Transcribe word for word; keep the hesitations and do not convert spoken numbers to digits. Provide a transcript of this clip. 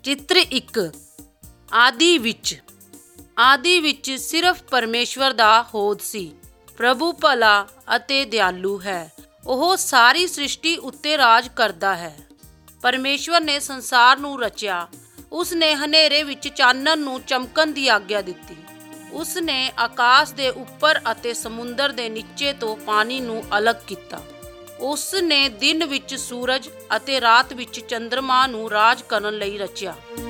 ਚਿੱਤਰ ਇੱਕ। ਆਦਿ ਵਿੱਚ। ਆਦਿ ਵਿੱਚ ਸਿਰਫ ਪਰਮੇਸ਼ਵਰ ਦਾ ਹੋਂਦ ਸੀ। ਪ੍ਰਭੂ ਭਲਾ ਅਤੇ ਦਿਆਲੂ ਹੈ। ਉਹ ਸਾਰੀ ਸ੍ਰਿਸ਼ਟੀ ਉੱਤੇ ਰਾਜ ਕਰਦਾ ਹੈ। ਪਰਮੇਸ਼ਵਰ ਨੇ ਸੰਸਾਰ ਨੂੰ ਰਚਿਆ। ਉਸ ਨੇ ਹਨੇਰੇ ਵਿੱਚ ਚਾਨਣ ਨੂੰ ਚਮਕਣ ਦੀ ਆਗਿਆ ਦਿੱਤੀ। ਉਸ ਨੇ ਆਕਾਸ਼ ਦੇ ਉੱਪਰ ਅਤੇ ਸਮੁੰਦਰ ਦੇ ਨੀਚੇ ਤੋਂ ਪਾਣੀ ਨੂੰ ਅਲੱਗ ਕੀਤਾ। ਉਸ ਨੇ ਦਿਨ ਵਿੱਚ ਸੂਰਜ ਅਤੇ ਰਾਤ ਵਿੱਚ ਚੰਦਰਮਾ ਨੂੰ ਰਾਜ ਕਰਨ ਲਈ ਰਚਿਆ।